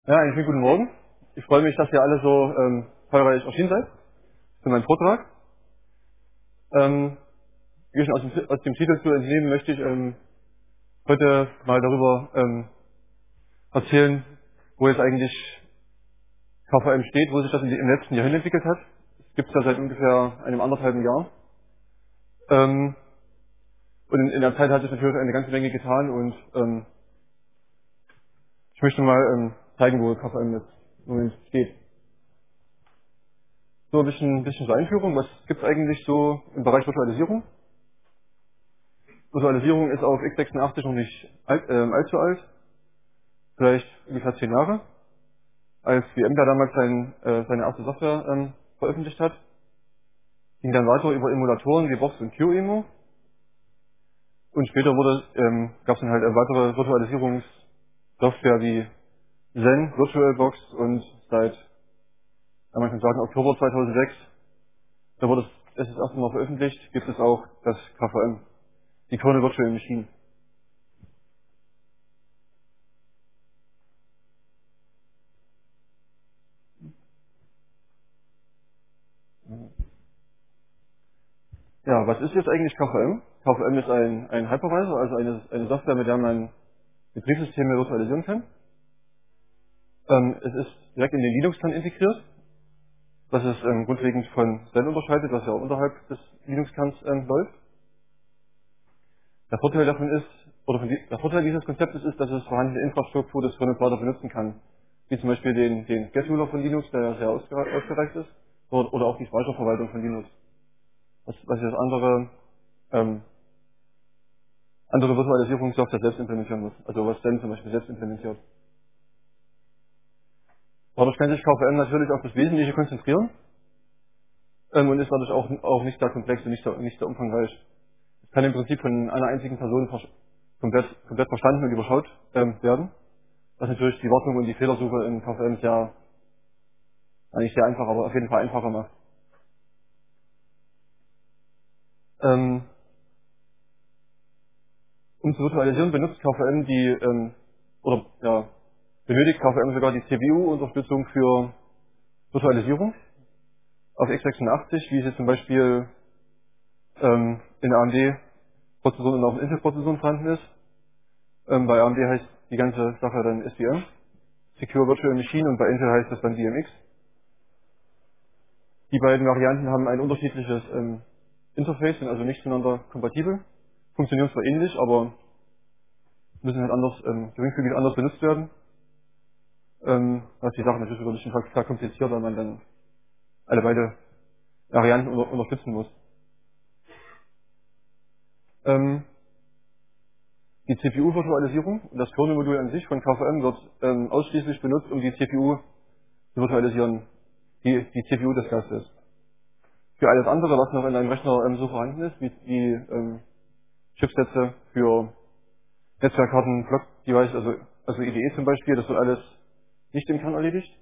Ja, einen schönen guten Morgen. Ich freue mich, dass ihr alle so zahlreich erschienen seid für meinen Vortrag. Wie schon aus dem Titel zu entnehmen, möchte ich heute mal darüber erzählen, wo jetzt eigentlich KVM steht, wo sich das im letzten Jahr hin entwickelt hat. Es gibt es ja seit ungefähr einem anderthalben Jahr. Und in der Zeit hat sich natürlich eine ganze Menge getan und ich möchte mal zeigen, wo KVM jetzt im Moment steht. So ein bisschen zur Einführung. Was gibt es eigentlich so im Bereich Virtualisierung? Virtualisierung ist auf x86 noch nicht allzu alt, vielleicht ungefähr 10 Jahre, als VMware damals seine erste Software veröffentlicht hat. Ging dann weiter über Emulatoren wie Box und QEMU und später gab es dann halt weitere Virtualisierungssoftware wie Zen, VirtualBox und seit, kann man schon sagen, Oktober 2006, da wurde es das erste Mal veröffentlicht, gibt es auch das KVM, die Kernel Virtual Machine. Ja, was ist jetzt eigentlich KVM? KVM ist ein Hypervisor, also eine Software, mit der man Betriebssysteme virtualisieren kann. Es ist direkt in den Linux-Kern integriert, was es grundlegend von Zen unterscheidet, was ja auch unterhalb des Linux-Kerns läuft. Der Vorteil davon ist, der Vorteil dieses Konzeptes ist, dass es vorhandene Infrastruktur des Kernels weiter benutzen kann. Wie zum Beispiel den Scheduler von Linux, der ja sehr ausgereift ist, oder auch die Speicherverwaltung von Linux. Was das andere Virtualisierungssoftware selbst implementieren muss. Also was Zen zum Beispiel selbst implementiert. Dadurch kann sich KVM natürlich auf das Wesentliche konzentrieren und ist dadurch auch nicht sehr komplex und nicht sehr umfangreich. Es kann im Prinzip von einer einzigen Person komplett verstanden und überschaut werden, was natürlich die Wartung und die Fehlersuche in KVM nicht sehr einfach, aber auf jeden Fall einfacher macht. Um zu virtualisieren benutzt KVM benötigt KVM sogar die CPU-Unterstützung für Virtualisierung auf x86, wie sie zum Beispiel in AMD-Prozessoren und auch in Intel-Prozessoren vorhanden ist. Bei AMD heißt die ganze Sache dann SVM, Secure Virtual Machine, und bei Intel heißt das dann DMX. Die beiden Varianten haben ein unterschiedliches Interface, sind also nicht zueinander kompatibel, funktionieren zwar ähnlich, aber müssen halt geringfügig anders benutzt werden. Was die Sache natürlich wieder ein bisschen verkompliziert, weil man dann alle beide Varianten unterstützen muss. Die CPU-Virtualisierung, das Kernel-Modul an sich von KVM wird ausschließlich benutzt, um die CPU zu virtualisieren, die CPU des Gastes. Für alles andere, was noch in einem Rechner so vorhanden ist, wie Chipsätze für Netzwerkkarten, Block-Device, also IDE zum Beispiel, das wird alles nicht im Kern erledigt,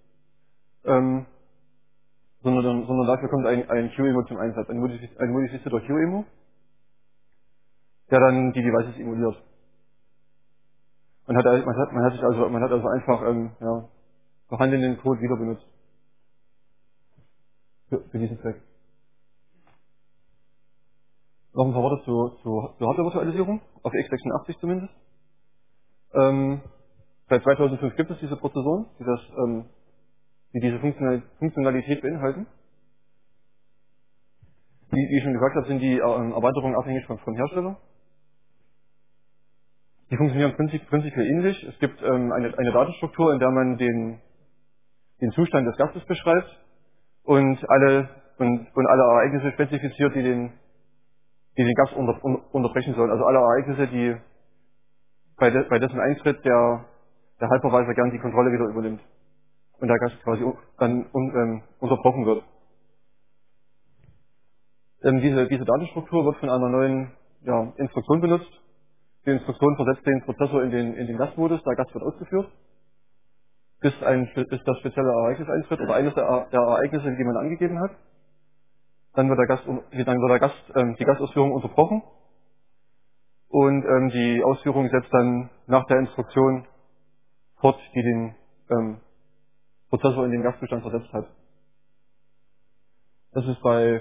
sondern dafür kommt ein QEMU zum Einsatz, ein modifizierter QEMU, der dann die Devices emuliert. Man hat also einfach vorhandenen Code wieder benutzt für diesen Zweck. Noch ein paar Worte zur Hardware-Virtualisierung, auf x86 zumindest. Seit 2005 gibt es diese Prozessoren, die diese Funktionalität beinhalten. Wie ich schon gesagt habe, sind die Erweiterungen abhängig vom Hersteller. Die funktionieren prinzipiell ähnlich. Es gibt eine Datenstruktur, in der man den Zustand des Gastes beschreibt und alle Ereignisse spezifiziert, die den Gast unterbrechen sollen. Also alle Ereignisse, die bei dessen Eintritt der Hypervisor gern die Kontrolle wieder übernimmt und der Gast quasi dann unterbrochen wird. Diese Datenstruktur wird von einer neuen Instruktion benutzt. Die Instruktion versetzt den Prozessor in den Gastmodus, der Gast wird ausgeführt, bis das spezielle Ereignis eintritt oder eines der Ereignisse, die man angegeben hat. Dann wird die Gastausführung unterbrochen und die Ausführung setzt dann nach der Instruktion fort, die Prozessor in den Gastzustand versetzt hat. Das ist bei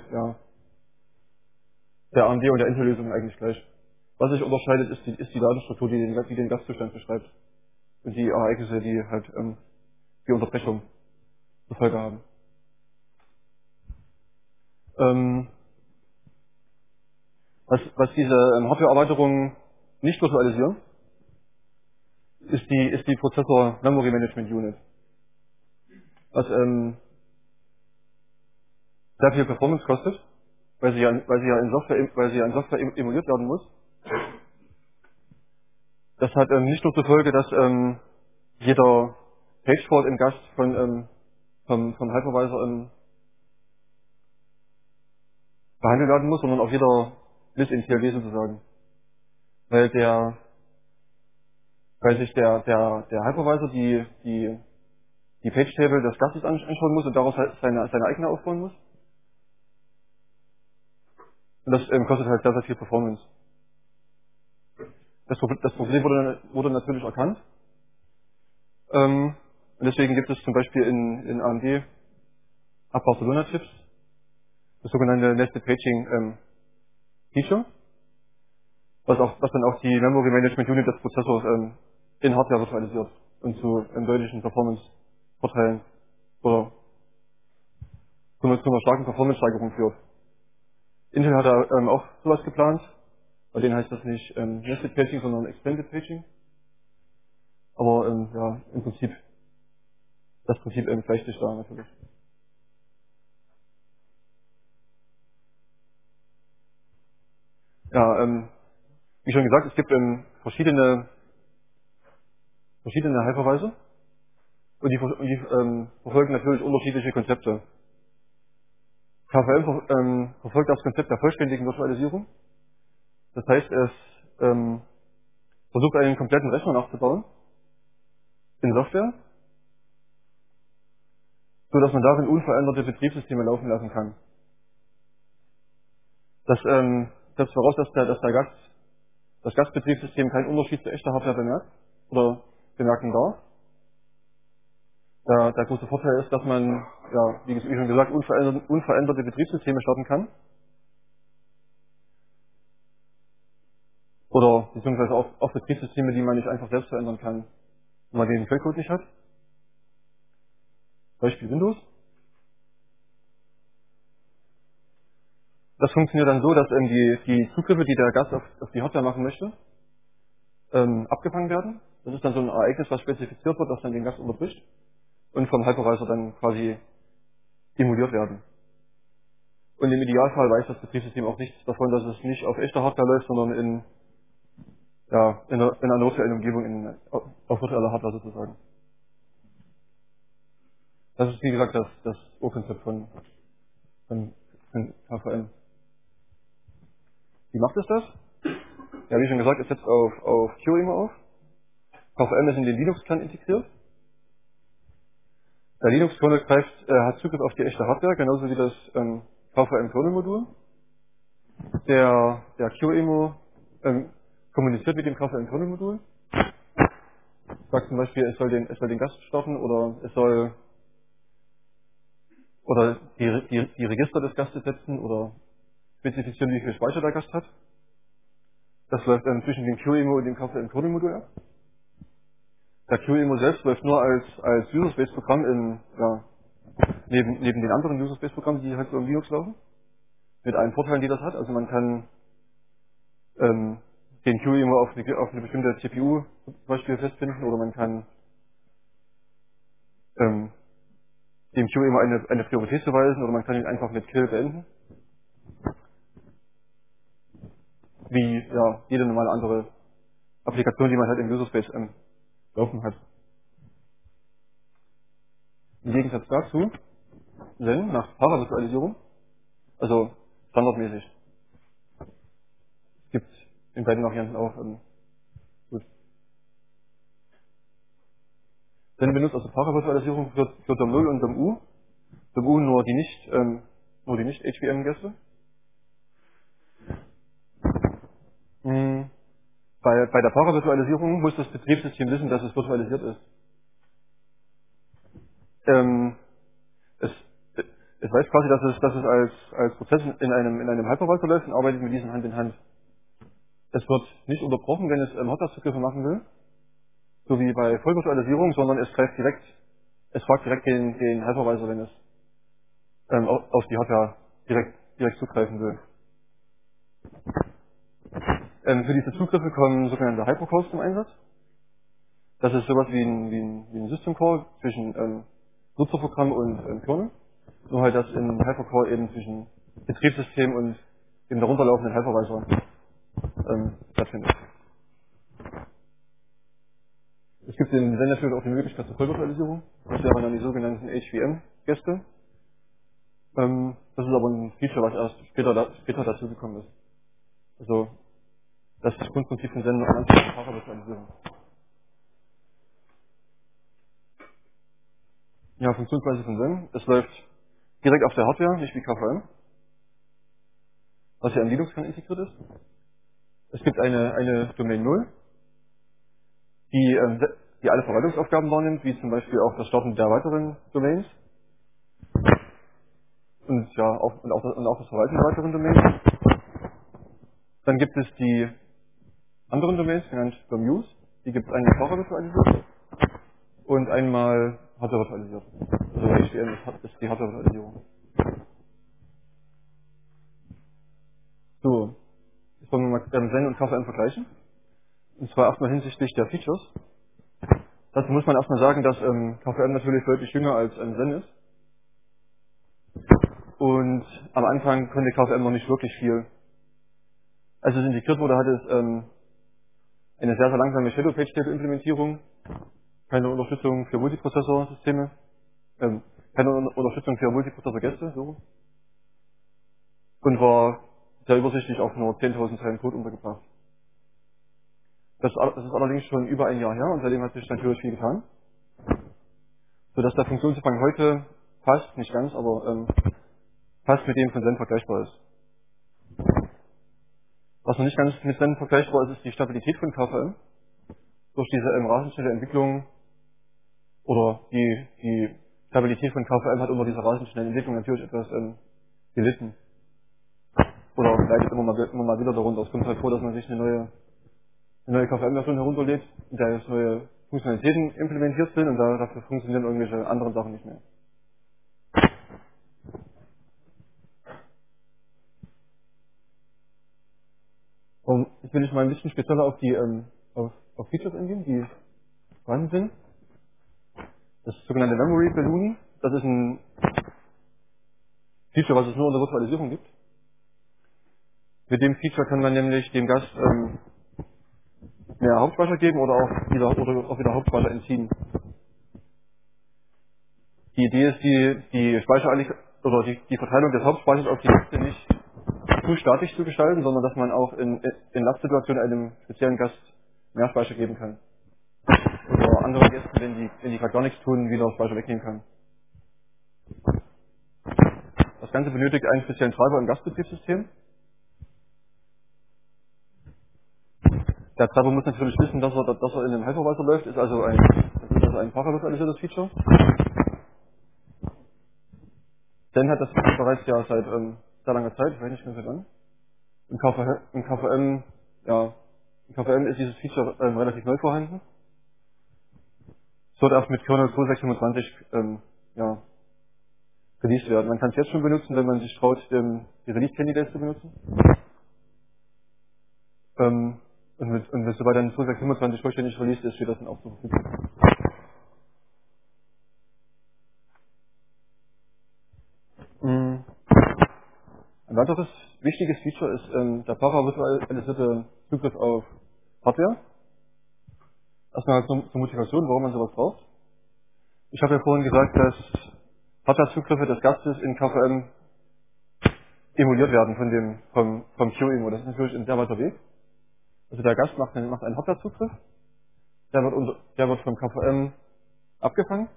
der AMD und der Intel-Lösung eigentlich gleich. Was sich unterscheidet, ist die Datenstruktur, die den Gastzustand beschreibt. Und die Ereignisse, die halt die Unterbrechung zur Folge haben. Was diese Hardware-Erweiterungen nicht virtualisieren, ist die Prozessor Memory Management Unit. Was sehr viel Performance kostet, weil sie ja in Software emuliert werden muss. Das hat nicht nur zur Folge, dass jeder Page-Fault im Gast vom Hypervisor behandelt werden muss, sondern auch jeder Miss in TLD sozusagen. Weil sich der Hypervisor die Page-Table des Gastes anschauen muss und daraus halt seine eigene aufbauen muss. Und das kostet halt sehr, sehr viel Performance. Das Problem wurde natürlich erkannt. Und deswegen gibt es zum Beispiel in AMD ab Barcelona Chips das sogenannte Nested Paging Feature, was dann auch die Memory Management Unit des Prozessors in Hardware virtualisiert und zu deutlichen Performance-Vorteilen oder zu einer starken Performance-Steigerung führt. Intel hat da auch sowas geplant. Bei denen heißt das nicht Nested Paging, sondern Extended Paging. Aber im Prinzip, das Prinzip gleicht sich da natürlich. Ja, wie schon gesagt, es gibt verschiedene Hypervisor und die verfolgen natürlich unterschiedliche Konzepte. KVM verfolgt das Konzept der vollständigen Virtualisierung. Das heißt, es versucht einen kompletten Rechner nachzubauen in Software, so dass man darin unveränderte Betriebssysteme laufen lassen kann. Das setzt voraus, dass das Gastbetriebssystem keinen Unterschied zu echter Hardware bemerkt oder bemerken darf. Der große Vorteil ist, dass man, wie schon gesagt, unveränderte Betriebssysteme starten kann. Oder beziehungsweise auch Betriebssysteme, die man nicht einfach selbst verändern kann, wenn man den Quellcode nicht hat. Beispiel Windows. Das funktioniert dann so, dass die Zugriffe, die der Gast auf die Hardware machen möchte, abgefangen werden. Das ist dann so ein Ereignis, was spezifiziert wird, das dann den Gast unterbricht und vom Hypervisor dann quasi emuliert werden. Und im Idealfall weiß das Betriebssystem auch nichts davon, dass es nicht auf echter Hardware läuft, sondern in einer virtuellen Umgebung, auf virtueller Hardware sozusagen. Das ist wie gesagt das Urkonzept von KVM. Wie macht es das? Ja, wie schon gesagt, es setzt auf QEMU auf. KVM ist in den Linux-Kern integriert. Der Linux-Kernel hat Zugriff auf die echte Hardware, genauso wie das KVM-Kernel-Modul. Der QEMU kommuniziert mit dem KVM-Kernel-Modul. Sagt zum Beispiel, es soll den Gast starten oder die Register des Gastes setzen oder spezifizieren, wie viel Speicher der Gast hat. Das läuft zwischen dem QEMU und dem KVM-Kernel-Modul ab. Der QEMU selbst läuft nur als User-Space-Programm neben den anderen User-Space-Programmen, die halt so im Linux laufen. Mit allen Vorteilen, die das hat. Also man kann den QEMU auf eine bestimmte CPU zum Beispiel festbinden oder man kann dem QEMU eine Priorität zuweisen oder man kann ihn einfach mit Kill beenden. Wie jede normale andere Applikation, die man halt im User-Space laufen hat. Im Gegensatz dazu, Zen nach Paravirtualisierung, also standardmäßig. Es gibt in beiden Varianten auch gut. Zen benutzt also Paravirtualisierung für DOM0 und DOM-U. DOM-U nur die nicht HVM-Gäste. Bei der Paravirtualisierung muss das Betriebssystem wissen, dass es virtualisiert ist. Ähm, es, es weiß quasi, dass es als Prozess in einem Hypervisor läuft und arbeitet mit diesem Hand in Hand. Es wird nicht unterbrochen, wenn es Hotline-Zugriffe machen will, so wie bei Vollvirtualisierung, sondern es fragt direkt den Hypervisor, wenn es auf die Hardware direkt zugreifen will. Für diese Zugriffe kommen sogenannte Hypercores zum Einsatz. Das ist sowas wie ein System Call zwischen Nutzerprogramm und Kernel. Nur halt, dass im Hypercore eben zwischen Betriebssystem und dem darunterlaufenden Hypervisor stattfindet. Es gibt in Zen natürlich auch die Möglichkeit zur Vollvirtualisierung. Das wären dann die sogenannten HVM-Gäste. Das ist aber ein Feature, was erst später dazu gekommen ist. Also das Grundprinzip von Zen und Virtualisierung. Ja, Funktionsweise von Zen. Es läuft direkt auf der Hardware, nicht wie KVM, was ja im Linux-Kern integriert ist. Es gibt eine Domain 0, die alle Verwaltungsaufgaben wahrnimmt, wie zum Beispiel auch das Starten der weiteren Domains und ja auch das Verwalten der weiteren Domains. Dann gibt es die anderen Domains, genannt Domus, die gibt es einmal Fahrer virtualisiert und einmal Hardware virtualisiert. Also HVM ist die Hardware Virtualisierung. So, jetzt wollen wir mal Zen und KVM vergleichen. Und zwar erstmal hinsichtlich der Features. Dazu muss man erstmal sagen, dass KVM natürlich deutlich jünger als Zen ist. Und am Anfang konnte KVM noch nicht wirklich viel. Als es integriert wurde, hatte es eine sehr, sehr langsame Shadow-Page-Table-Implementierung, keine Unterstützung für Multiprozessor-Systeme, keine Unterstützung für Multiprozessor-Gäste, so, und war sehr übersichtlich auf nur 10.000 Zeilen Code untergebracht. Das ist allerdings schon über ein Jahr her und seitdem hat sich natürlich viel getan, sodass der Funktionsumfang heute fast, nicht ganz, aber fast mit dem von Zen vergleichbar ist. Was noch nicht ganz mit Zen vergleichbar ist, ist die Stabilität von KVM. Durch diese rasend schnelle Entwicklung oder die Stabilität von KVM hat unter dieser rasend schnellen Entwicklung natürlich etwas gelitten. Oder leidet immer mal wieder darunter. Es kommt halt vor, dass man sich eine neue KVM-Version herunterlädt, in der jetzt neue Funktionalitäten implementiert sind und dafür funktionieren irgendwelche anderen Sachen nicht mehr. Und jetzt will ich mal ein bisschen spezieller auf die auf Features eingehen, die vorhanden sind. Das sogenannte Memory Ballooning, das ist ein Feature, was es nur in der Virtualisierung gibt. Mit dem Feature kann man nämlich dem Gast mehr Hauptspeicher geben oder auch wieder Hauptspeicher entziehen. Die Idee ist, die oder die Verteilung des Hauptspeichers auf die Gäste nicht zu statisch zu gestalten, sondern dass man auch in Lastsituationen einem speziellen Gast mehr Speicher geben kann. Oder anderen Gästen, wenn die gerade gar nichts tun, wieder Speicher wegnehmen kann. Das Ganze benötigt einen speziellen Treiber im Gastbetriebssystem. Der Treiber muss natürlich wissen, dass er in einem Hypervisor läuft, das ist also ein paravirtualisiertes Feature. Zen hat das Feature bereits ja seit sehr langer Zeit, ich weiß nicht ganz wann. Ja, in KVM ist dieses Feature relativ neu vorhanden. Es wird erst mit Kernel 2.625 ja, released werden. Man kann es jetzt schon benutzen, wenn man sich traut, die Release Candidates zu benutzen. Und sobald dann 2.625 vollständig released ist, steht das dann auch zur Verfügung. Mm. Ein weiteres wichtiges Feature ist der paravirtualisierte Zugriff auf Hardware. Erstmal zur Motivation, warum man sowas braucht. Ich habe ja vorhin gesagt, dass Hardware-Zugriffe des Gastes in KVM emuliert werden vom QEMU. Das ist natürlich ein sehr weiter Weg. Also der Gast macht einen Hardware-Zugriff, der wird vom KVM abgefangen.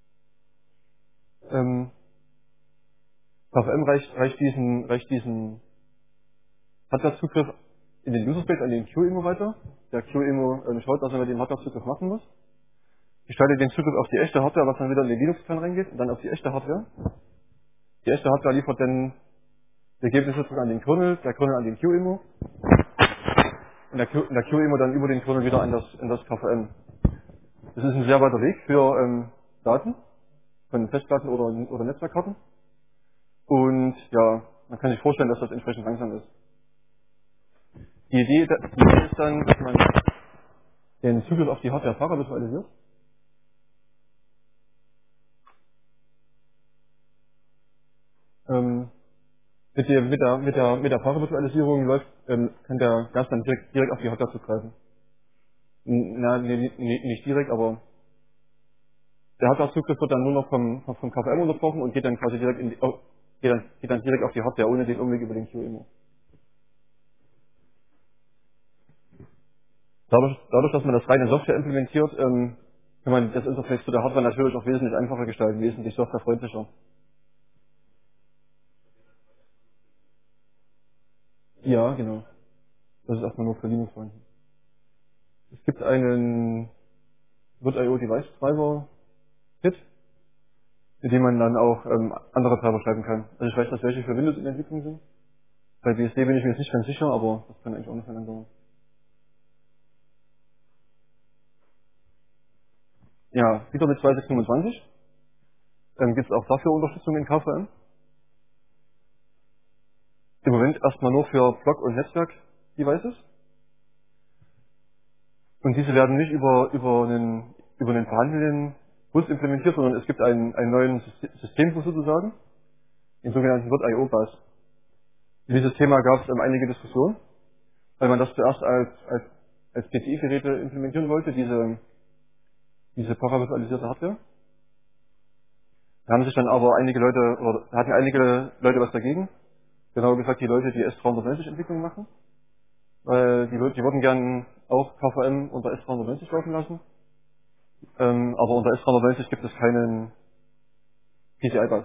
KVM reicht diesen Hardware-Zugriff in den User Space an den QEMU weiter. Der QEMU schaut, was er mit dem Hardware-Zugriff machen muss. Ich schalte den Zugriff auf die echte Hardware, was dann wieder in den Linux-Kern reingeht, und dann auf die echte Hardware. Die echte Hardware liefert dann die Ergebnisse zurück an den Kernel, der Kernel an den QEMU, und der QEMU dann über den Kernel wieder in das KVM. Das ist ein sehr weiter Weg für Daten, von Festplatten oder Netzwerkkarten. Und ja, man kann sich vorstellen, dass das entsprechend langsam ist. Die Idee ist dann, dass man den Zugriff auf die Hardware paravirtualisiert. Mit der Paravirtualisierung kann der Gast dann direkt auf die Hardware zugreifen. Nicht direkt, aber der Hardware-Zugriff wird dann nur noch vom KVM unterbrochen und geht dann quasi geht dann direkt auf die Hardware, ohne den Umweg über den QEMU. Dadurch, dass man das rein in Software implementiert, kann man das Interface zu der Hardware natürlich auch wesentlich einfacher gestalten, wesentlich softwarefreundlicher. Ja, genau. Das ist erstmal nur für Linux-Freunde. Es gibt einen VirtIO Device Driver Kit, mit dem man dann auch andere Treiber schreiben kann. Also ich weiß, dass welche für Windows in der Entwicklung sind. Bei BSD bin ich mir jetzt nicht ganz sicher, aber das kann eigentlich auch nicht mehr lang dauern. Ja, wieder mit 2625 gibt es auch dafür Unterstützung in KVM. Im Moment erstmal nur für Block- und Netzwerk-Devices. Und diese werden nicht über einen vorhandenen Bus implementiert, sondern es gibt einen neuen Systembus sozusagen, den sogenannten VirtIO-Bus. Für dieses Thema gab es einige Diskussionen, weil man das zuerst als PCI-Geräte implementieren wollte, diese paravirtualisierte Hardware. Da haben sich dann aber hatten einige Leute was dagegen. Genauer gesagt die Leute, die S390 Entwicklung machen. Weil die würden gern auch KVM unter S390 laufen lassen. Aber unter S390 gibt es keinen PCI-Bus.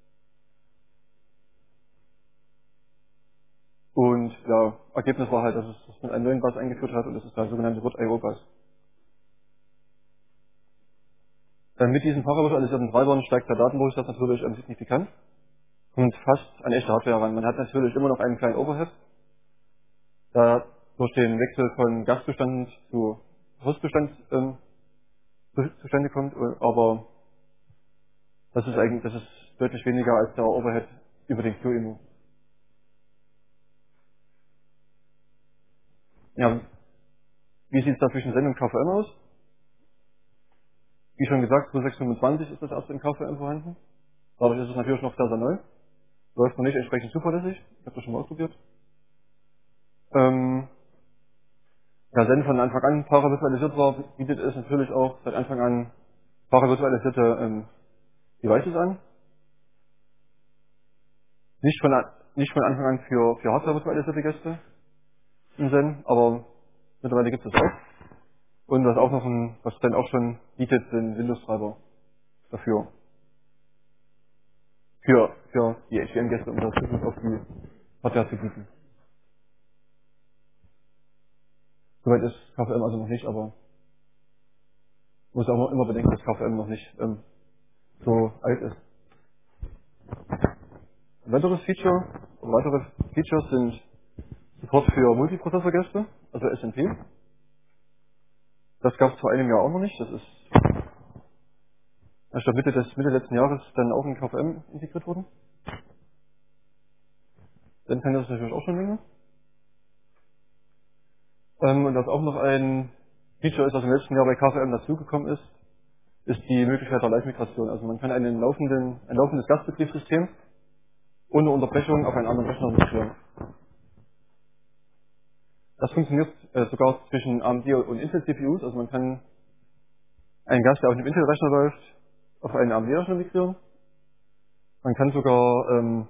Und ja, Ergebnis war halt, dass man einen neuen Bus eingeführt hat und das ist der sogenannte VirtIO-Bus. Mit diesen paravirtualisierten Treibern steigt der Datendurchsatz natürlich signifikant und fast an echte Hardware ran. Man hat natürlich immer noch einen kleinen Overhead, da durch den Wechsel von Gastzustand zu Hostzustand zustande kommt, aber das ist deutlich weniger als der Overhead über den QEMU. Ja, wie sieht es da zwischen Send und KVM aus? Wie schon gesagt, 2625 ist das erste in KVM vorhanden. Dadurch ist es natürlich noch sehr, sehr neu. Läuft noch nicht entsprechend zuverlässig. Ich habe das schon mal ausprobiert. Ja, Send von Anfang an paravirtualisiert war, bietet es natürlich auch seit Anfang an paravirtualisierte Devices an. Nicht von Anfang an für Hardware virtualisierte Gäste im Zen, aber mittlerweile gibt es das auch. Und was Zen auch schon bietet, sind Windows-Treiber dafür. Für die HCM-Gäste, um das Zugriff auf die Hardware zu bieten. Soweit ist KVM also noch nicht, aber muss auch immer bedenken, dass KVM noch nicht so alt ist. Weitere Features sind Support für Multiprozessor-Gäste, also SMP. Das gab es vor einem Jahr auch noch nicht. Das ist erst ab Mitte letzten Jahres dann auch in KVM integriert worden. Dann kann das natürlich auch schon länger. Und was auch noch ein Feature ist, was im letzten Jahr bei KVM dazugekommen ist die Möglichkeit der Live-Migration. Also man kann ein laufendes Gastbetriebssystem ohne Unterbrechung auf einen anderen Rechner migrieren. Das funktioniert sogar zwischen AMD und Intel CPUs. Also man kann einen Gast, der auf einem Intel-Rechner läuft, auf einen AMD-Rechner migrieren. Man kann sogar,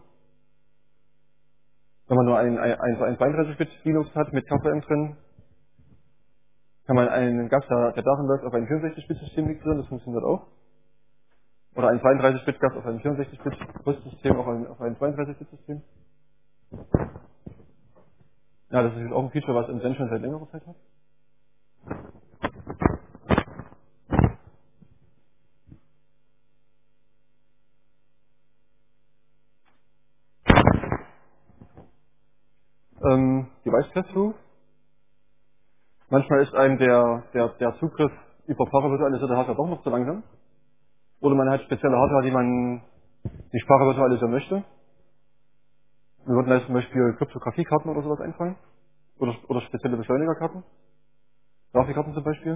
wenn man nur ein 32-Bit Linux hat mit KVM drin, kann man einen Gast, der darin läuft, auf ein 64-Bit-System migrieren. Das funktioniert auch. Oder ein 32-Bit-Gast auf ein 64-Bit-Host-System auf ein 32-Bit-System. Ja, das ist auch ein Feature, was im Zen schon seit längerer Zeit hat. Device Pass-Through. Manchmal ist einem der Zugriff über paravirtualisierte Hardware doch noch zu langsam. Oder man hat spezielle Hardware, die man nicht paravirtualisieren möchte. Mir würden da zum Beispiel Kryptografiekarten oder sowas einfallen. Oder spezielle Beschleunigerkarten. Grafikkarten zum Beispiel.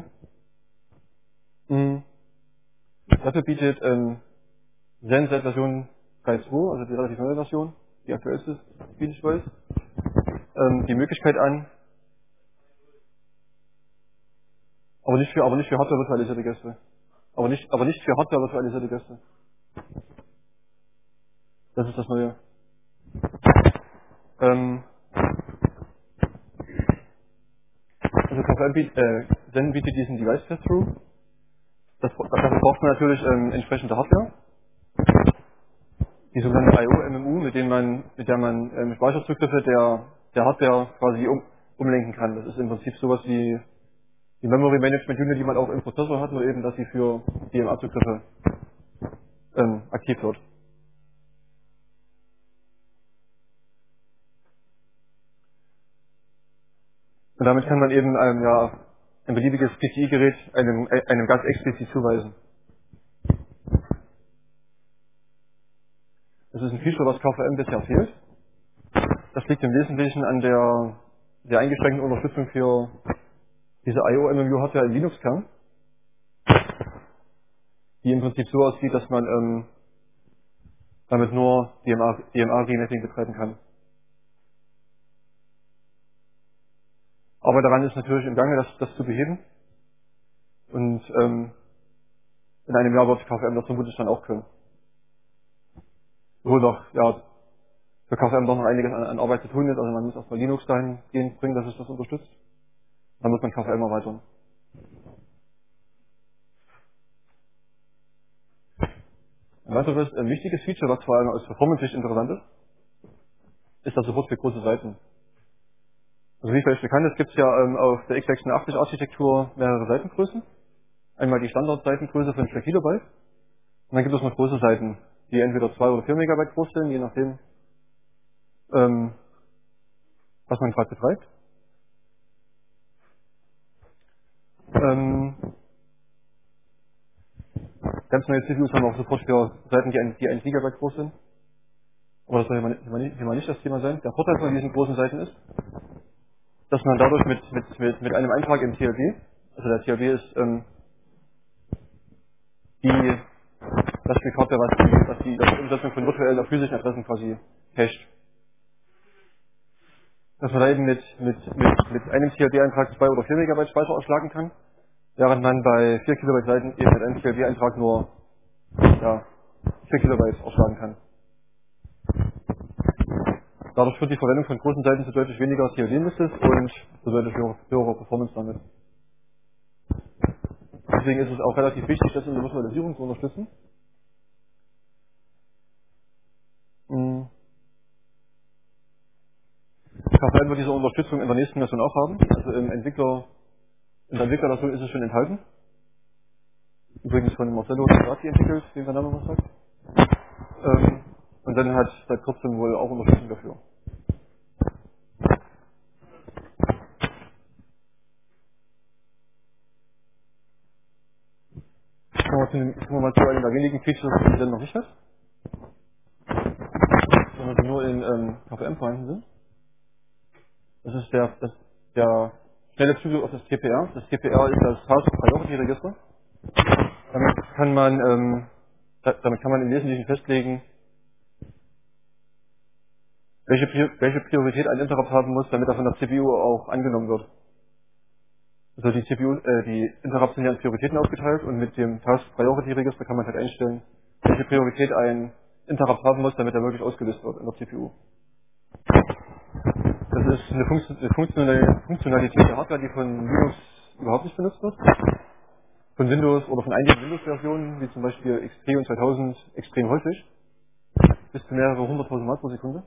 Dafür bietet Zen seit Version 3.2, also die relativ neue Version, die aktuellste ist, wie ich weiß, die Möglichkeit an, aber nicht für Hardware virtualisierte Gäste. Aber nicht für Hardware virtualisierte Gäste. Das ist das Neue. Ähm, also Zen bietet diesen Device Pass-Through. Dafür braucht man natürlich entsprechende Hardware. Die sogenannte IO-MMU, mit der man Speicherzugriffe der Hardware quasi umlenken kann. Das ist im Prinzip sowas wie die Memory Management Unit, die man auch im Prozessor hat, nur eben, dass sie für DMA-Zugriffe aktiv wird. Und damit kann man eben ein beliebiges PCI-Gerät einem ganz explizit zuweisen. Das ist ein Feature, was KVM bisher fehlt. Das liegt im Wesentlichen an der sehr eingeschränkten Unterstützung für diese IO-MMU-Hardware im Linux-Kern, die im Prinzip so aussieht, dass man damit nur DMA-Renetting betreiben kann. Aber daran ist natürlich im Gange, das zu beheben. Und in einem Jahr wird KVM das vermutlich dann auch können. Obwohl doch, ja, für KVM doch noch einiges an Arbeit zu tun ist. Also man muss erstmal Linux dahingehend bringen, dass es das unterstützt. Dann muss man KVM erweitern. Ein weiteres wichtiges Feature, was vor allem aus Performance-Sicht interessant ist der Support für große Seiten. Also wie vielleicht bekannt ist, gibt es ja auf der x86-Architektur mehrere Seitengrößen. Einmal die Standardseitengröße von 4 Kilobyte. Und dann gibt es noch große Seiten, die entweder 2 oder 4 Megabyte groß sind, je nachdem, was man gerade betreibt. Ganz neue CPUs haben auch Support für Seiten, die 1 Gigabyte groß sind. Aber das soll hier mal nicht das Thema sein. Der Vorteil von diesen großen Seiten ist, dass man dadurch mit einem Eintrag im TLB, also der TLB ist das Stück Hardware, was die Umsetzung von virtuellen auf physischen Adressen quasi cached. Dass man da eben mit einem TLB-Eintrag 2 oder 4 Megabyte Speicher erschlagen kann, während man bei 4 Kilobyte Seiten eben mit einem TLB-Eintrag nur 4 Kilobyte erschlagen kann. Dadurch führt die Verwendung von großen Seiten zu deutlich weniger TLB-Misses und zu deutlich höherer Performance damit. Deswegen ist es auch relativ wichtig, das in der Virtualisierung zu unterstützen. KVM wird diese Unterstützung in der nächsten Version auch haben. Also in der Entwicklerversion ist es schon enthalten. Übrigens von Marcello Serati entwickelt, den der Name was sagt. Und dann hat seit kurzem wohl auch Unterstützung dafür. Kommen wir mal zu einem der wenigen Features, die dann noch nicht hat, sondern die nur in KVM vorhanden sind. Das ist der schnelle Zugriff auf das TPR. Das TPR ist das Task Priority Register. Damit kann man im Wesentlichen festlegen, welche Priorität ein Interrupt haben muss, damit er von der CPU auch angenommen wird. Also die Interrupts sind ja in Prioritäten aufgeteilt und mit dem Task Priority Register kann man halt einstellen, welche Priorität ein Interrupt haben muss, damit er wirklich ausgelöst wird in der CPU. Das ist eine Funktionalität der Hardware, die von Linux überhaupt nicht benutzt wird. Von Windows oder von einigen Windows-Versionen, wie zum Beispiel XP und 2000, extrem häufig. Bis zu mehrere hunderttausend Mal pro Sekunde.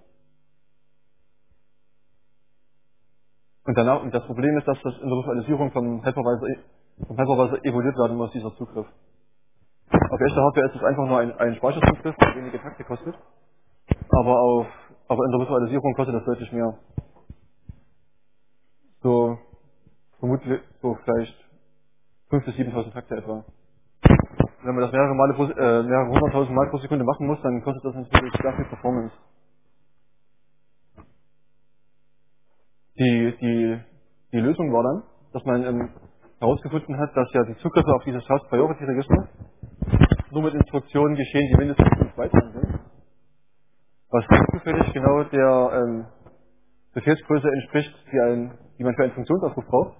Und das Problem ist, dass das in der Virtualisierung vom Hypervisor evaluiert werden muss, dieser Zugriff. Auf echter Hardware ist es einfach nur ein Speicherzugriff, der wenige Takte kostet. Aber in der Virtualisierung kostet das deutlich mehr. vermutlich so vielleicht 5.000 bis 7.000 Takte etwa. Wenn man das mehrere hunderttausend Mal pro Sekunde machen muss, dann kostet das natürlich sehr viel Performance. Die Lösung war dann, dass man herausgefunden hat, dass ja die Zugriffe auf dieses Fast Priority Register nur mit Instruktionen geschehen, die mindestens 5 Byte lang sind. Was zufällig genau der Befehlsgröße entspricht, die man für einen Funktionsaufruf braucht.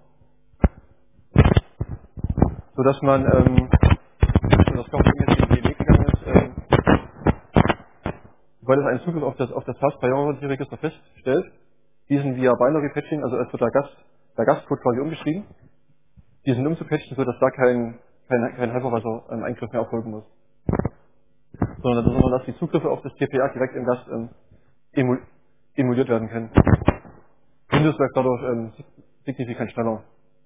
Sodass man, das kommt jetzt in die Weg gegangen ist, weil es einen Zugriff auf das Fast Priority Register feststellt, diesen via Binary Patching, also es wird der Gastcode quasi umgeschrieben, diesen umzupatchen, sodass da kein Hypervisor-Eingriff mehr erfolgen muss. Sondern dass die Zugriffe auf das TPA direkt im Gast emuliert werden können. Windows läuft dadurch signifikant schneller.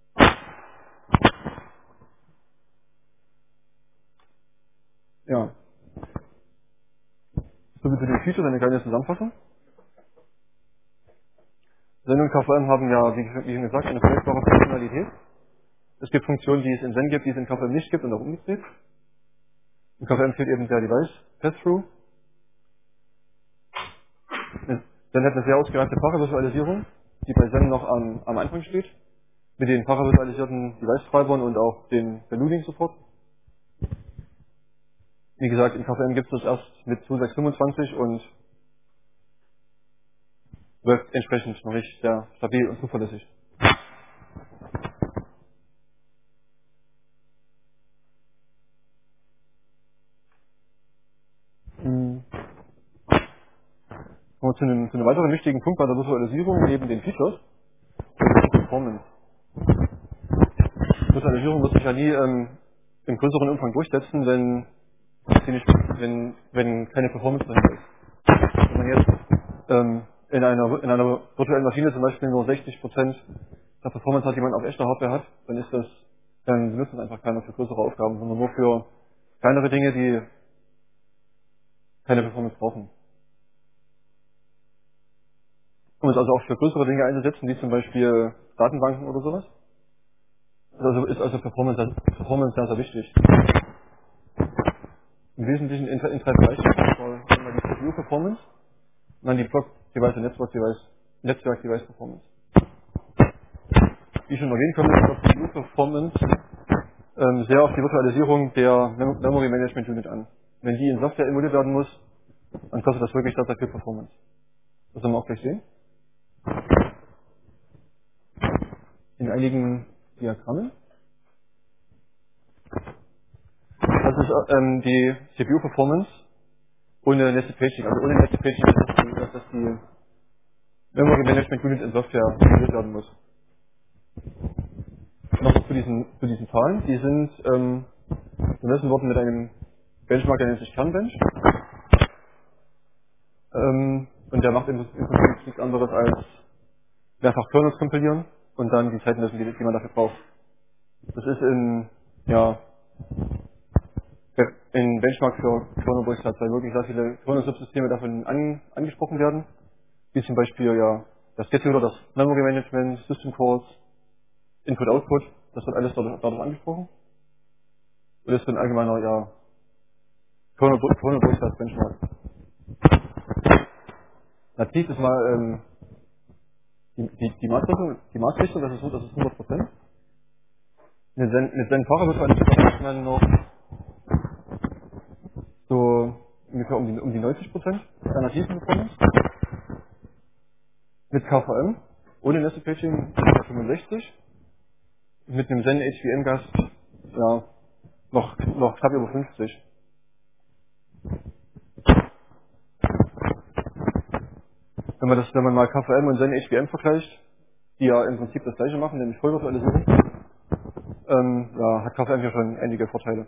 Ja. So wie zu den Features eine kleine Zusammenfassung. Zen und KVM haben ja, wie schon gesagt, eine vergleichbare Funktionalität. Es gibt Funktionen, die es in Zen gibt, die es in KVM nicht gibt und auch umgedreht. In KVM fehlt eben der Device Pass-Through. Zen hat eine sehr ausgereifte Paravirtualisierung, die bei Zen noch am Anfang steht, mit den paravirtualisierten Device-Treibern und auch dem Ballooning-Support. Wie gesagt, in KVM gibt es das erst mit 2.6.25 und wirkt entsprechend noch nicht sehr stabil und zuverlässig. Kommen wir zu einem weiteren wichtigen Punkt bei der Virtualisierung neben den Features, das ist die Performance. Virtualisierung wird sich ja nie im größeren Umfang durchsetzen, wenn keine Performance dahinter ist. Wenn man jetzt in einer virtuellen Maschine zum Beispiel nur 60% der Performance hat, die man auf echter Hardware hat, dann benutzt es einfach keiner für größere Aufgaben, sondern nur für kleinere Dinge, die keine Performance brauchen. Um es also auch für größere Dinge einzusetzen, wie zum Beispiel Datenbanken oder sowas, ist also Performance sehr, sehr wichtig. Im Wesentlichen in 3 Bereichen. Einmal die CPU-Performance, dann die Block-Device und Netzwerk-Device-Performance. Wie schon erwähnt, kommt es auf die CPU-Performance sehr auf die Virtualisierung der Memory Management Unit an. Wenn die in Software emuliert werden muss, dann kostet das wirklich sehr, sehr viel Performance. Das werden wir auch gleich sehen. In einigen Diagrammen. Das ist die CPU-Performance ohne Nested Paging. Also ohne Nested Paging ist das die Memory Management Unit in Software emuliert werden muss. Noch zu diesen Zahlen. Die sind gemessen worden mit einem Benchmark, der nennt sich Kernbench. Und der macht im Prinzip nichts anderes als mehrfach Kernels kompilieren und dann die Zeit messen, die man dafür braucht. Das ist in Benchmark für Kernel Durchsatz, weil wirklich sehr viele Kernel-Subsysteme davon angesprochen werden. Wie zum Beispiel das Scheduler, das Memory Management, System Calls, Input-Output, das wird alles dadurch angesprochen. Und das ist ein allgemeiner Kernel Durchsatz Benchmark. Nativ ist mal die Maßrichtung, das ist 100%. Mit seinen Fahrervirtualisierung hat man noch so ungefähr um die 90% der nativen Performance. Mit KVM, ohne Nested Paging 65. Mit einem Zen HVM-Gast noch knapp über 50. Wenn man mal KVM und Zen HVM vergleicht, die ja im Prinzip das gleiche machen, nämlich Vollvirtualisierung, hat KVM hier schon einige Vorteile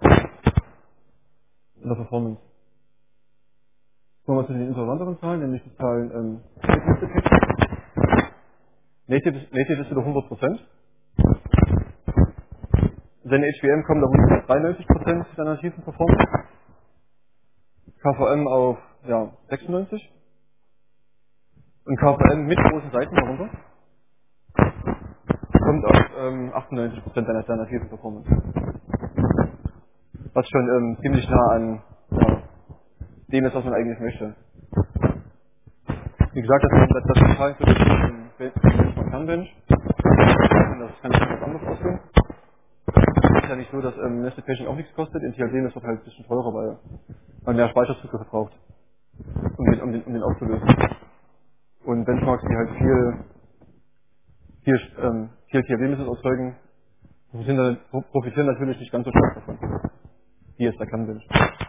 in der Performance. Kommen wir zu den interessanteren Zahlen, nämlich die Zahlen Native ist wieder 100%. Zen HVM kommt auf 93% der nativen Performance. KVM auf 96. Und KVM mit großen Seiten darunter kommt auf 98% der nativen Performance. Was schon ziemlich nah an dem ist, was man eigentlich möchte. Wie gesagt, das Zahlen für den Benchmark Kernbench. Das kann etwas anderes aussehen. Es ist ja nicht so, dass Nested Paging auch nichts kostet. In TLD ist das halt ein bisschen teurer, weil man mehr Speicherzugriffe braucht, um den aufzulösen. Und Benchmarks, die halt viel TLD-Misses erzeugen, profitieren natürlich nicht ganz so stark davon. Hier ist der Kernbench.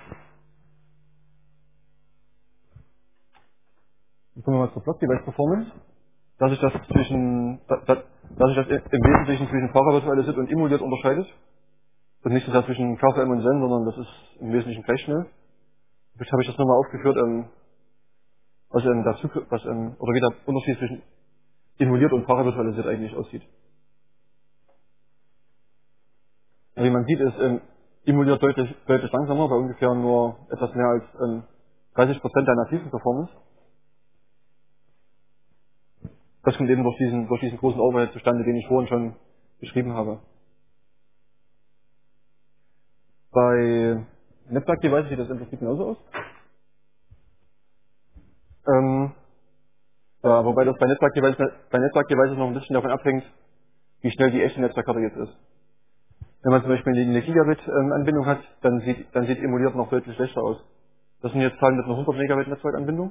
Dann kommen wir mal zur Block Device Performance. Dass sich das im Wesentlichen zwischen paravirtualisiert und emuliert unterscheidet. Und nicht so sehr zwischen KVM und Zen, sondern das ist im Wesentlichen gleich schnell. Jetzt habe ich das nochmal aufgeführt, oder wie der Unterschied zwischen emuliert und paravirtualisiert eigentlich aussieht. Wie man sieht, ist emuliert deutlich langsamer, bei ungefähr nur etwas mehr als 30% der nativen Performance. Das kommt eben durch diesen großen Overhead zustande, den ich vorhin schon beschrieben habe. Bei Netzwerk-Devices sieht das im Prinzip genauso aus. Wobei das bei Netzwerk-Devices noch ein bisschen davon abhängt, wie schnell die echte Netzwerkkarte jetzt ist. Wenn man zum Beispiel eine Gigabit-Anbindung hat, dann sieht emuliert noch deutlich schlechter aus. Das sind jetzt Zahlen mit einer 100 Megabit Netzwerkanbindung.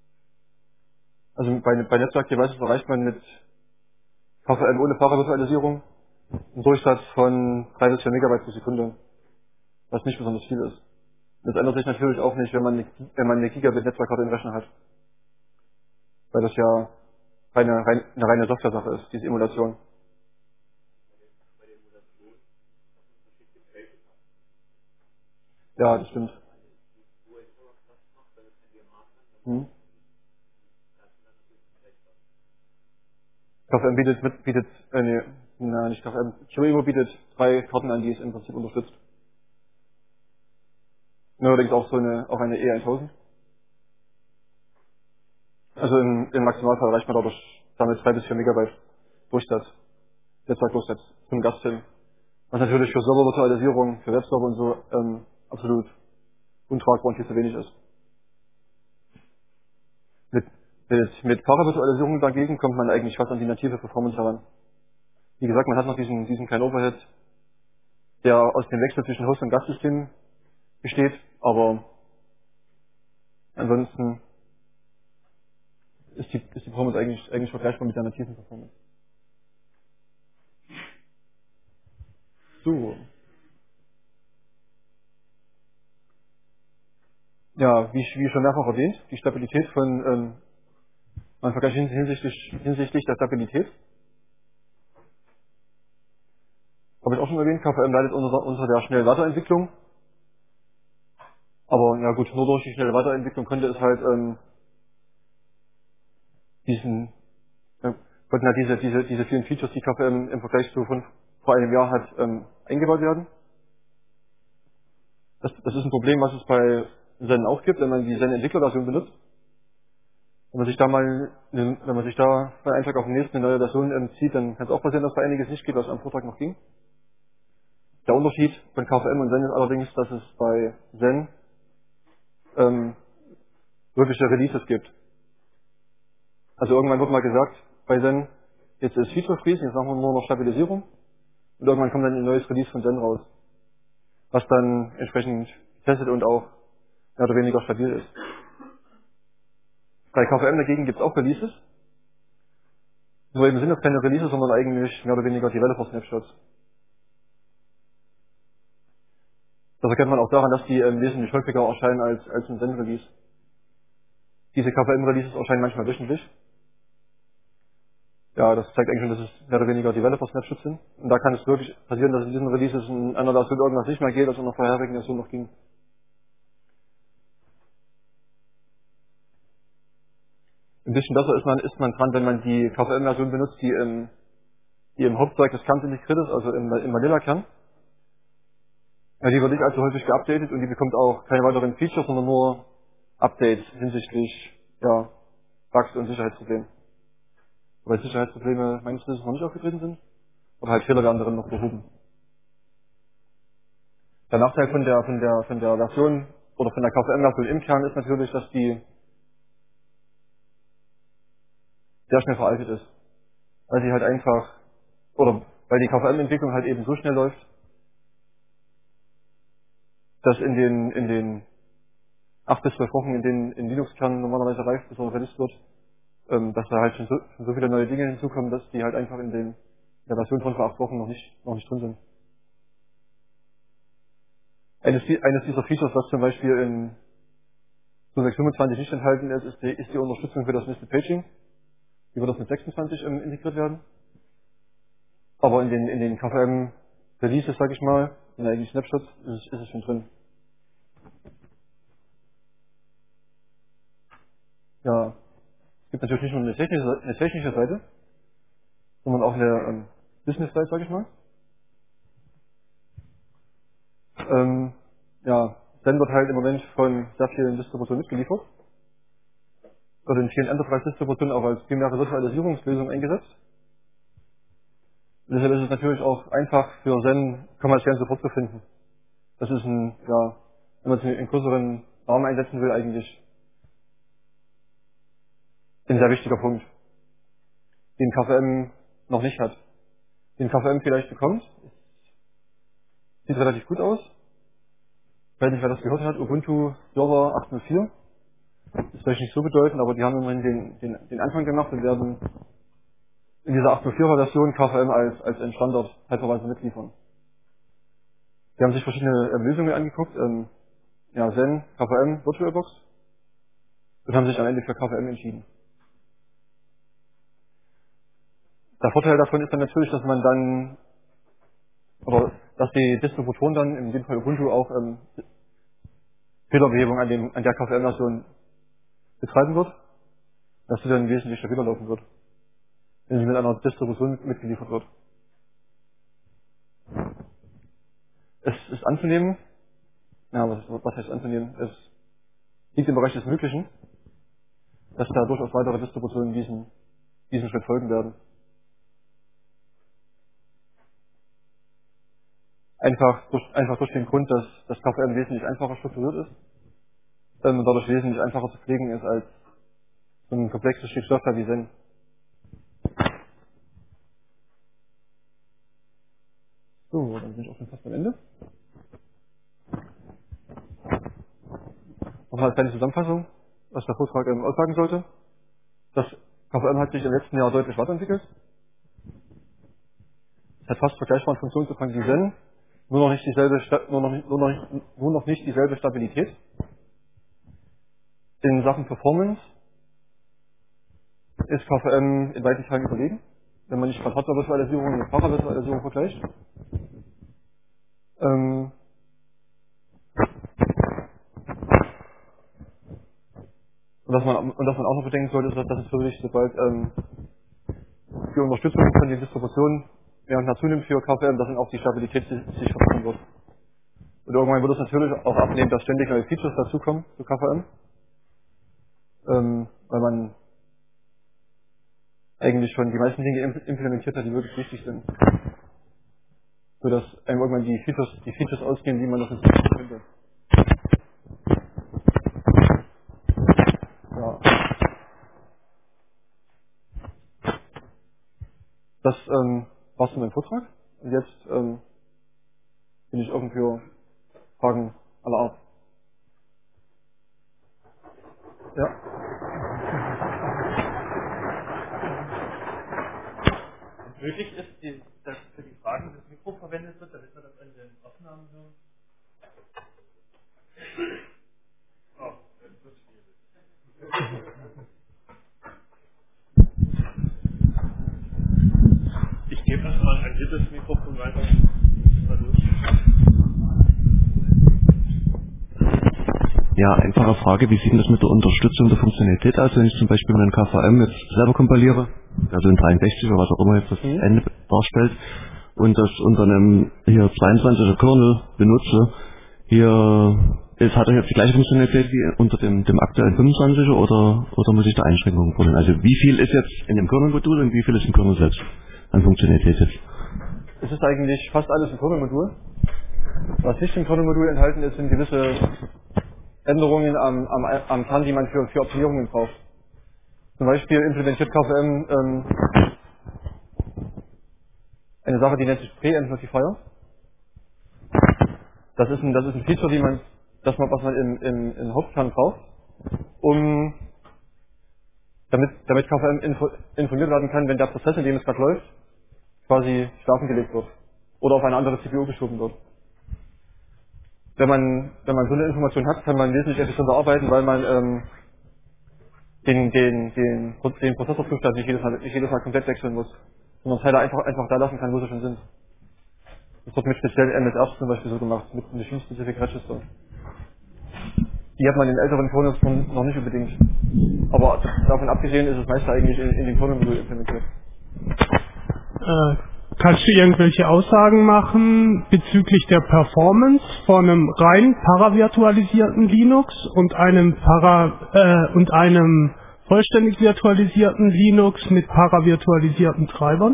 Also bei Netzwerk-Devices erreicht man mit KVM ohne Paravirtualisierung einen Durchsatz von 3 bis 4 Megabyte pro Sekunde, was nicht besonders viel ist. Das ändert sich natürlich auch nicht, wenn man eine Gigabit-Netzwerkkarte im Rechner hat. Weil das ja eine reine Software-Sache ist, diese Emulation. Ja, das stimmt. Hm. KVM nicht KVM, QEMU bietet 3 Karten an, die es im Prinzip unterstützt. Allerdings auch auch eine E1000. Also im Maximalfall erreicht man damit 3 bis 4 Megabyte Durchsatz, Netzwerkdurchsatz zum Gast hin. Was natürlich für Servervirtualisierung, für Webserver und so absolut untragbar und viel zu wenig ist. Mit Paravirtualisierung dagegen kommt man eigentlich fast an die native Performance heran. Wie gesagt, man hat noch diesen kleinen Overhead, der aus dem Wechsel zwischen Host und Gastsystem besteht, aber ansonsten ist die Performance eigentlich vergleichbar mit der nativen Performance. So. Ja, wie schon mehrfach erwähnt, die Stabilität man vergleicht hinsichtlich der Stabilität. Habe ich auch schon erwähnt, KVM leidet unter der schnellen Weiterentwicklung. Aber ja gut, nur durch die schnelle Weiterentwicklung konnte es halt konnten halt diese vielen Features, die KVM im Vergleich zu vor einem Jahr hat, eingebaut werden. Das ist ein Problem, was es bei Zen auch gibt, wenn man die Zen-Entwicklerversion benutzt. Wenn man sich da von einem Tag auf den nächsten eine neue Version zieht, dann kann es auch passieren, dass da einiges nicht geht, was am Vortag noch ging. Der Unterschied von KVM und Zen ist allerdings, dass es bei Zen wirkliche Releases gibt. Also irgendwann wird mal gesagt, bei Zen, jetzt ist Feature Freeze, jetzt machen wir nur noch Stabilisierung. Und irgendwann kommt dann ein neues Release von Zen raus, was dann entsprechend getestet und auch mehr oder weniger stabil ist. Bei KVM dagegen gibt es auch Releases. Nur eben sind das keine Releases, sondern eigentlich mehr oder weniger Developer-Snapshots. Das erkennt man auch daran, dass die wesentlich häufiger erscheinen als ein Zen-Release. Diese KVM-Releases erscheinen manchmal wöchentlich. Ja, das zeigt eigentlich schon, dass es mehr oder weniger Developer-Snapshots sind. Und da kann es wirklich passieren, dass in diesen Releases in einer Version irgendwas nicht mehr geht, als in der vorherigen Version noch ging. Ein bisschen besser ist man dran, wenn man die KVM-Version benutzt, die im Hauptzeug des Kerns integriert ist, also im Vanilla-Kern. Ja, die wird nicht allzu häufig geupdatet und die bekommt auch keine weiteren Features, sondern nur Updates hinsichtlich Bugs und Sicherheitsproblemen. Weil Sicherheitsprobleme meines Wissens noch nicht aufgetreten sind. oder halt Fehler werden darin noch behoben. Der Nachteil von der Version oder von der KVM-Version im Kern ist natürlich, dass die sehr schnell veraltet ist. Weil sie halt einfach, oder weil die KVM-Entwicklung halt eben so schnell läuft, dass in den 8 bis 12 Wochen, in denen in Linux-Kern normalerweise reift, bis er released wird, dass da halt schon so viele neue Dinge hinzukommen, dass die halt einfach in der Version von vor 8 Wochen noch nicht drin sind. Eines dieser Features, was zum Beispiel in 6.25 nicht enthalten ist, ist die Unterstützung für das Nested Paging. Die wird das mit 26 integriert werden. Aber in den KVM Releases, sag ich mal, in der eigentlich Snapshots, ist es schon drin. Ja, es gibt natürlich nicht nur eine technische Seite, sondern auch eine Business-Seite, sag ich mal. Ja, Zen wird halt im Moment von sehr vielen Distributionen mitgeliefert. Wird in vielen Enterprise-Distributionen auch als primäre Virtualisierungslösung eingesetzt. Und deshalb ist es natürlich auch einfach für Zen kommerziellen Support zu finden. Das ist wenn man es in größeren Rahmen einsetzen will, eigentlich ein sehr wichtiger Punkt, den KVM noch nicht hat. Den KVM vielleicht bekommt, sieht relativ gut aus. Ich weiß nicht, wer das gehört hat, Ubuntu Server 8.04. Ist vielleicht nicht so bedeutend, aber die haben immerhin den Anfang gemacht und werden in dieser 8.04er Version KVM als ein Standard hyperweise mitliefern. Die haben sich verschiedene Lösungen angeguckt, Zen, KVM, VirtualBox und haben sich am Ende für KVM entschieden. Der Vorteil davon ist dann natürlich, dass man dann, oder dass die Distribution dann, in dem Fall Ubuntu, auch Fehlerbehebung an der KVM-Version betreiben wird, dass sie dann wesentlich stabiler laufen wird, wenn sie mit einer Distribution mitgeliefert wird. Es ist anzunehmen, was heißt anzunehmen? Es liegt im Bereich des Möglichen, dass da durchaus weitere Distributionen diesen Schritt folgen werden. Einfach durch den Grund, dass das KVM wesentlich einfacher strukturiert ist und dadurch wesentlich einfacher zu pflegen ist als so ein komplexes Stück Software wie Zen. So, dann bin ich auch schon fast am Ende. Nochmal eine kleine Zusammenfassung, was der Vortrag aussagen sollte. Das KVM hat sich im letzten Jahr deutlich weiterentwickelt. Es hat fast vergleichbare Funktionsumfang wie Zen, nur noch nicht dieselbe Stabilität. In Sachen Performance ist KVM in weiten Teilen überlegen, wenn man nicht gerade Hardware-Virtualisierung mit Parallel-Virtualisierung vergleicht. Und dass man auch noch bedenken sollte, ist, dass natürlich, sobald die Unterstützung von den Distributionen mehr und mehr zunimmt für KVM, dass dann auch die Stabilität sich verbessern wird. Und irgendwann wird es natürlich auch abnehmen, dass ständig neue Features dazukommen zu KVM, weil man eigentlich schon die meisten Dinge implementiert hat, die wirklich wichtig sind. So dass einem irgendwann die Features ausgehen, die man noch nicht könnte. Ja. Das war's für meinen Vortrag. Und jetzt bin ich offen für Fragen aller Art. Ja. Möglich ist, dass für die Fragen das Mikro verwendet wird, damit man das an den Aufnahmen so. Oh, das wird schwierig. Ich gebe erstmal ein drittes Mikrofon weiter. Ja, einfache Frage, wie sieht denn das mit der Unterstützung der Funktionalität aus, wenn ich zum Beispiel meinen KVM jetzt selber kompiliere, also in 63 oder was auch immer jetzt das Ende darstellt, und das unter einem hier 22er Kernel benutze, hat er jetzt die gleiche Funktionalität wie unter dem aktuellen 25er oder muss ich da Einschränkungen vornehmen? Also wie viel ist jetzt in dem Kernel-Modul und wie viel ist im Kernel selbst an Funktionalität jetzt? es ist eigentlich fast alles im Kernel-Modul. Was nicht im Kernel-Modul enthalten ist, sind gewisse Änderungen am Kern, die man für Optimierungen braucht. Zum Beispiel implementiert KVM eine Sache, die nennt sich Preempt Notifier. Das ist ein Feature, was man im Hauptkern braucht, damit KVM informiert werden kann, wenn der Prozess, in dem es gerade läuft, quasi schlafen gelegt wird oder auf eine andere CPU geschoben wird. Wenn man so eine Information hat, kann man wesentlich effizienter arbeiten, weil man den Prozessorzustand nicht jedes Mal komplett wechseln muss, sondern Teile einfach da lassen kann, wo sie schon sind. Das wird mit speziellen MSRs zum Beispiel so gemacht, mit Machine Specific Register. Die hat man in älteren Kernels noch nicht unbedingt. Aber davon abgesehen ist das meiste eigentlich in den Kernel-Modul implementiert. Kannst du irgendwelche Aussagen machen bezüglich der Performance von einem rein paravirtualisierten Linux und einem vollständig virtualisierten Linux mit paravirtualisierten Treibern?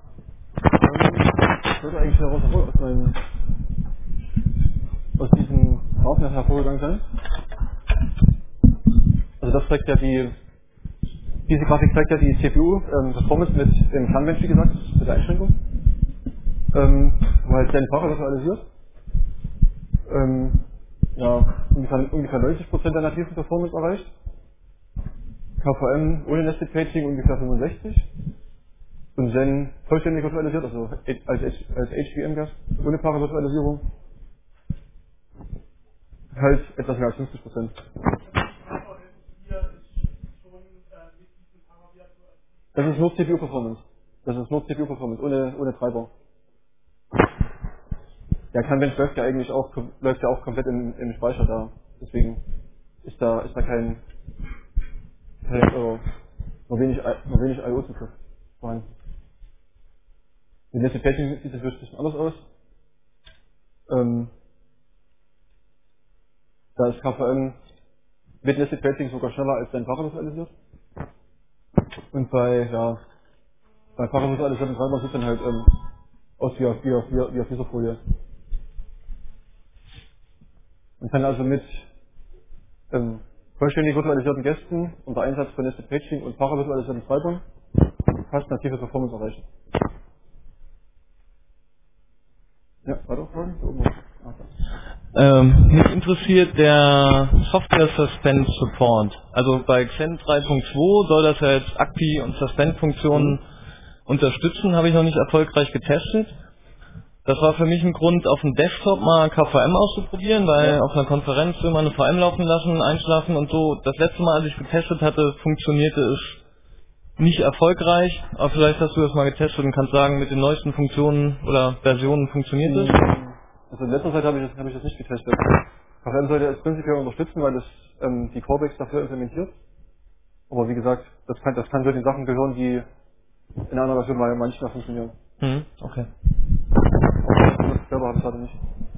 Ich würde eigentlich aus diesem Haufen hervorgegangen sein. Also das zeigt ja diese Grafik zeigt ja die CPU Performance mit dem Kernbench, wie gesagt, mit der Einschränkung. Wo halt Zen paravirtualisiert. Ungefähr 90% der nativen Performance erreicht. KVM ohne Nested Paging ungefähr 65. Und Zen vollständig virtualisiert, also als HVM-Gast, ohne Paravirtualisierung. Halt etwas mehr als 50%. Das ist nur CPU-Performance. Ohne Treiber. Der Kernbench läuft ja eigentlich auch komplett im Speicher da. Deswegen ist da nur wenig I/O-Zugriff vorhanden. Die Nested Paging sieht das ein bisschen anders aus. Da ist KVM mit Nested Paging sogar schneller als dein paravirtualisiert. Und bei paravirtualisierten Treibern sieht dann halt aus wie auf dieser Folie. Man kann also mit vollständig virtualisierten Gästen unter Einsatz von Nested Paging und paravirtualisierten Treibern fast native Performance erreichen. Ja, weiter Fragen? Mich interessiert der Software Suspend Support. Also bei Xen 3.2 soll das ja jetzt ACPI und Suspend-Funktionen unterstützen, habe ich noch nicht erfolgreich getestet. Das war für mich ein Grund, auf dem Desktop mal KVM auszuprobieren, weil auf einer Konferenz will man eine VM laufen lassen, einschlafen und so. Das letzte Mal, als ich getestet hatte, funktionierte es nicht erfolgreich, aber vielleicht hast du das mal getestet und kannst sagen, mit den neuesten Funktionen oder Versionen funktioniert es? Also in letzter Zeit habe ich das nicht getestet. KVM sollte es prinzipiell unterstützen, weil es die Corebases dafür implementiert. Aber wie gesagt, das kann zu den Sachen gehören, die in einer Version mal nicht mehr funktionieren. Okay. Aber das selber habe ich gerade nicht.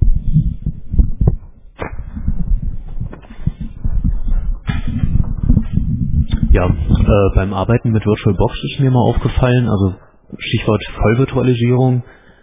Ja, beim Arbeiten mit VirtualBox ist mir mal aufgefallen, also Stichwort Vollvirtualisierung,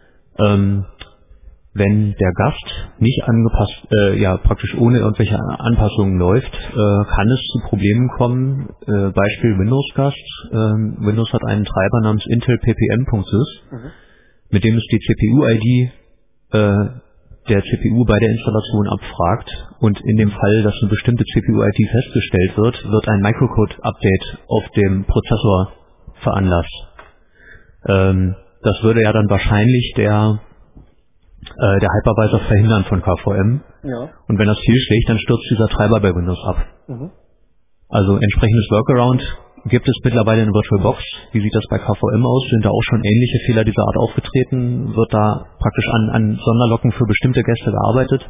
wenn der Gast nicht angepasst, praktisch ohne irgendwelche Anpassungen läuft, kann es zu Problemen kommen. Beispiel Windows-Gast. Windows hat einen Treiber namens Intel ppm.sys, mit dem es die CPU-ID der CPU bei der Installation abfragt und in dem Fall, dass eine bestimmte CPU-ID festgestellt wird, wird ein Microcode-Update auf dem Prozessor veranlasst. Das würde ja dann wahrscheinlich der Hypervisor verhindern von KVM. Ja. Und wenn das fehlschlägt, dann stürzt dieser Treiber bei Windows ab. Also entsprechendes Workaround gibt es mittlerweile in VirtualBox. Wie sieht das bei KVM aus? Sind da auch schon ähnliche Fehler dieser Art aufgetreten? Wird da praktisch an Sonderlocken für bestimmte Gäste gearbeitet?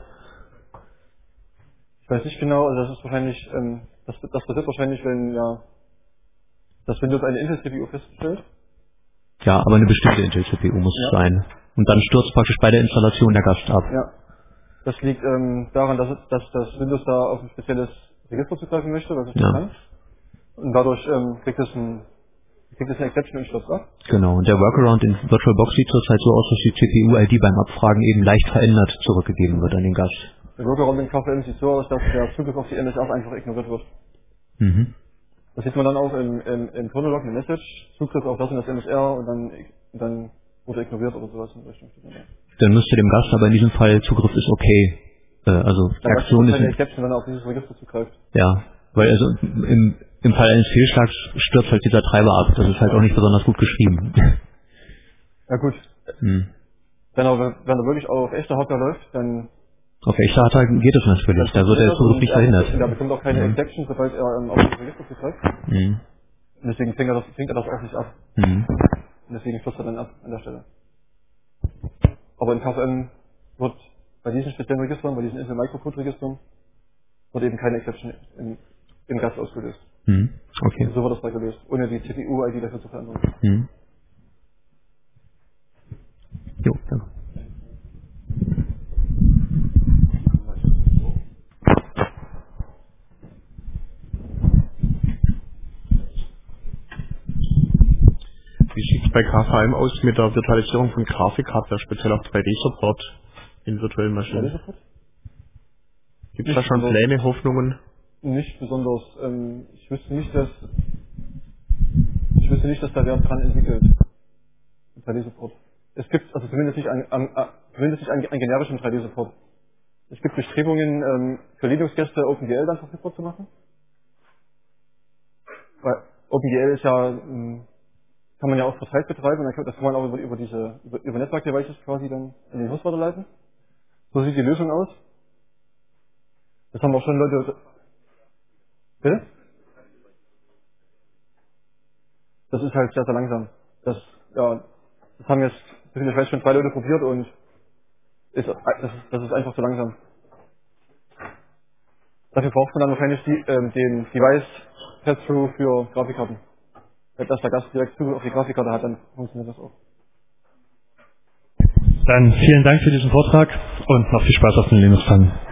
Ich weiß nicht genau, also das ist wahrscheinlich, das passiert wahrscheinlich, wenn das Windows eine Intel-CPU feststellt. Ja, aber eine bestimmte Intel-CPU muss es sein. Und dann stürzt praktisch bei der Installation der Gast ab. Ja. Das liegt daran, dass das Windows da auf ein spezielles Register zugreifen möchte, das ist bekannt. Und dadurch kriegt es einen Kriegt das eine Exception im Schloss ab? Genau, und der Workaround in VirtualBox sieht zurzeit so aus, dass die CPU-ID beim Abfragen eben leicht verändert zurückgegeben wird an den Gast. Der Workaround in KVM sieht so aus, dass der Zugriff auf die NSF einfach ignoriert wird. Mhm. Das sieht man dann auch im Kernel-Log, eine Message, Zugriff auf das und das MSR und dann wurde ignoriert oder sowas in der Richtung. Dann müsste dem Gast aber in diesem Fall Zugriff ist okay. Also die Da Aktion ist keine ist... Exception, wenn er auf dieses Register zugreift. Ja, weil also im Fall eines Fehlschlags stürzt halt dieser Treiber ab. Das ist halt auch nicht besonders gut geschrieben. Ja gut. Hm. Wenn er wirklich auf echter Hardware läuft, dann Auf echter Hardware geht es natürlich. Da wird der Zugriff nicht verhindert. und er bekommt auch keine Exception, sobald er auf das Register zugreift. Mhm. Und deswegen fängt er das auch nicht ab. Mhm. Und deswegen stürzt er dann ab an der Stelle. Aber in KVM wird bei diesen speziellen Registern, bei diesen Intel Microcode Registern, wird eben keine Exception im Gast ausgelöst. Mhm. Okay. So wird das da gelöst, ohne die CPU-ID dafür zu verändern. Mhm. Jo, danke. Wie sieht es bei KVM aus mit der Virtualisierung von Grafikhardware, speziell auch 3D-Support in virtuellen Maschinen? Gibt es da schon Pläne, Hoffnungen? Nicht besonders. Ich wüsste nicht, dass da wer dran entwickelt. 3D-Support. Es gibt also zumindest nicht einen generischen 3D-Support. Es gibt Bestrebungen, für Linux-Gäste OpenGL dann verfügbar zu machen. Weil OpenGL ist ja, kann man ja auch verteilt betreiben, und das kann man auch über Netzwerk-Devices quasi dann in den Host weiterleiten. So sieht die Lösung aus. Das haben auch schon Leute. Bitte? Das ist halt sehr, sehr langsam. Das haben jetzt, ich weiß, schon 2 Leute probiert und das ist einfach zu langsam. Dafür braucht man dann wahrscheinlich den Device Pass-Through für Grafikkarten. Dass der Gast direkt Zugriff auf die Grafikkarte hat, dann funktioniert das auch. Dann vielen Dank für diesen Vortrag und noch viel Spaß auf den Linux-Tagen.